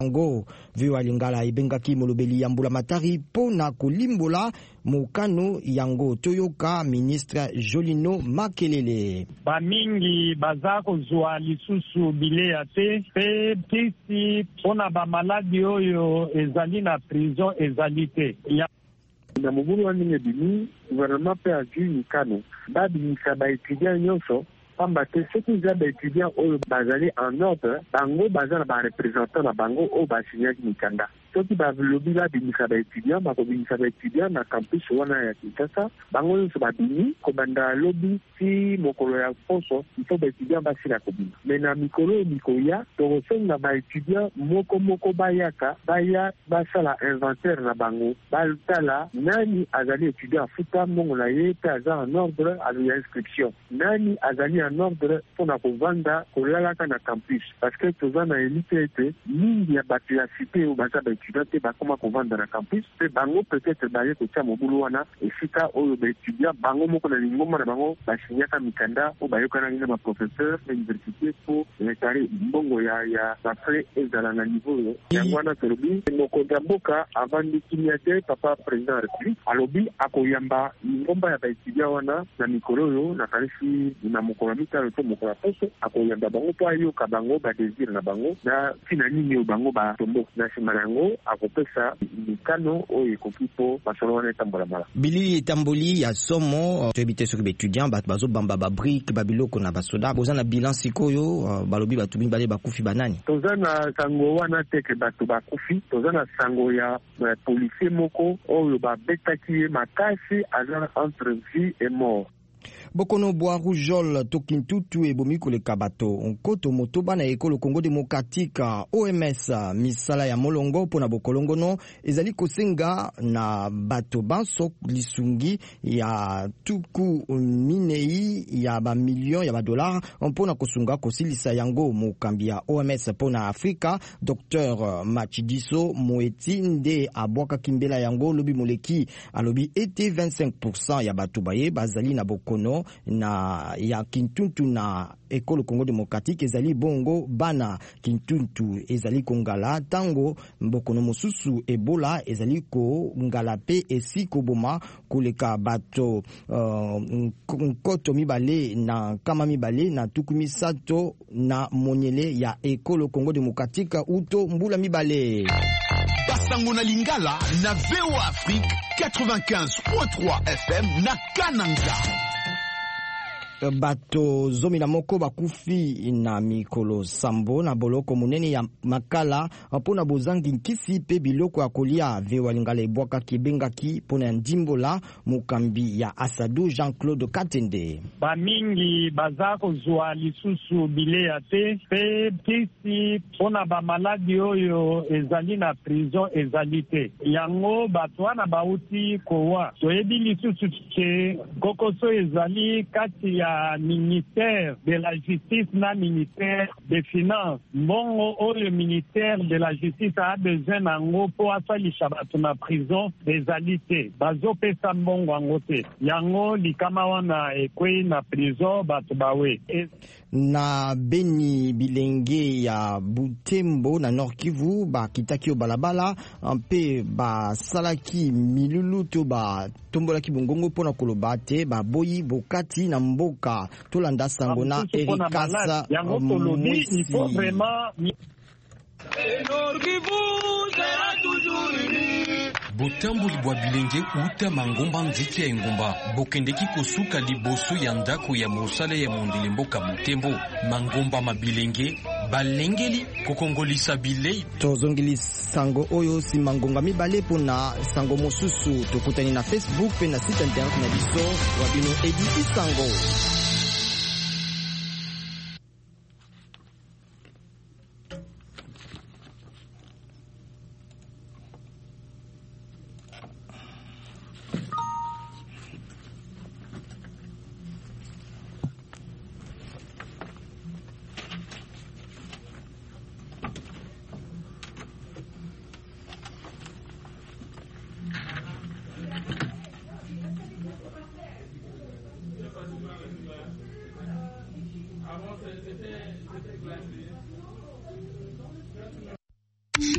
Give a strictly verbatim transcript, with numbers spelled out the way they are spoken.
Yango viwa lingala ibengaki molobeli ya mbula matari pona kolimbola mokano yango toyoka ministre Jolino Makelele. Ba mingi baza kozwa lisusu bilea te pe kisi pona ba maladi oyo ezali na prison ezali te. Na mobulu wa ninge bini gouvernement pe aju mikano ba bimisa ba étudiant nyonso pamba te soki za ba étudiant oyo bazali en ordre bango baza na ba représentant na bango oyo basignaki mikanda. Soki balobi babimisa ba étudiant bakobimisa ba étudiant na campus wana ya Kinshasa bango nyonso babimi kobanda lobi ti mokolo ya poso ifo ba étudiant basila kobima. Me na mikolo mikoya tokosenga ba étudiant moko moko bayaka baya basala inventaire na bango batala nani azali étudiant afuta mbongo na ye pe aza en ordre ya inscription, nani azali en ordre mpona kovanda kolalaka na campus parce que toza na elite ete mingi ya bato ya cité oyo baza ba étudiant te bakoma kovanda na campus pe bango peut-être baye kotia mobulu wana esika oyo ba étudiant bango moko na lingomba na bango basinyaka mikanda oyo bayokanaki na baprofesseur ya université po retare mbongo ya ya bafrais ezala na niveau oyo yango wana tolobi mokonzi ya mboka avandi kimia te papa président ya république alobi akoyamba lingomba ya ba étudiant wana na mikolo oyo na kanisi na mokolo mitano to mokolo ya poso akoyamba bango po ayoka bango badésir na bango na ntina nini oyo bango batombo na nsima na yango akopesa mikano oyo ekoki po masolo wana etambola mala. Bilili etamboli ya somo toyebi soki baétudiant bato bazobamba babrike babiloko na basoda boza na bilan sikoyo balobi bato mibale bakufi banani. Toza na sango wana teke bato bakufi toza na sango ya policier moko oyo babetaki ye makasi aza entre vie et mort. Bokono bois rougeole tokintutu ebomi koleka bato nkoto motoba na ekolo Congo démocratique O M S misala ya molongo pona bokolongono ezali kosenga na bato banso lisungi ya tuku minei ya ba million ya ba dollar pona kosunga kosilisa yango mokambi ya O M S pona Afrika Docteur Machidiso Moeti nde abwaka kimbela yango lobi moleki alobi ete vingt-cinq pour cent ya bato baye bazali na bokono na ya Kintuntu na ekolo Congo démocratique ezali bongo bana Kintuntu ezali kongala tango mbokono mosusu Ebola ezali ko ngala pe esi koboma koleka bato uh, nkoto mibale na kama mibale na tuku misato na monyele ya ekolo Congo démocratique uto mbula mibale. Basango na Lingala na V O Afrique quatre-vingt-quinze point trois F M na Kananga. Bato zomi na moko bakufi na mikolo sambo na boloko munene ya makala pona bozangi nkisi pe biloko ya kolia vewa lingala ebwaka kibengaki pona ndimbola mukambi ya Asadu Jean-Claude Katende. Ba mingi baza kozwa lisusu bilea te pe kisi pona ba maladi oyo ezali na prison ezali te yango bato wana bauti kowa toyebi lisusu ke kokoso ezali kati ya ministère de la justice na ministère des finances mbongo oyo ministère de la justice a besoin nango po asalisha bato na prison ezali te bazopesa mbongo yango te yango likama wana ekwe na prison bato bawe na Beni bilenge ya Butembo na Nord Kivu bakitaki o balabala mpe basalaki milulu to ba tombolaki bongongo pona koloba te baboyi bokati na mboka tolanda sango na Erikasa yango tolobi il faut vraiment Nord Kivu sera toujours uni. Botambo libwa bilenge uta mangomba nziki ya engomba bokendeki kosuka liboso ya ndako ya mosale ya mondele mboka Butembo mangomba mabilenge balengeli kokongolisa bilei tozongeli sango oyo si mangonga mibale pona sango mosusu tokutani na Facebook pe na site internet na biso wabino edisi sango.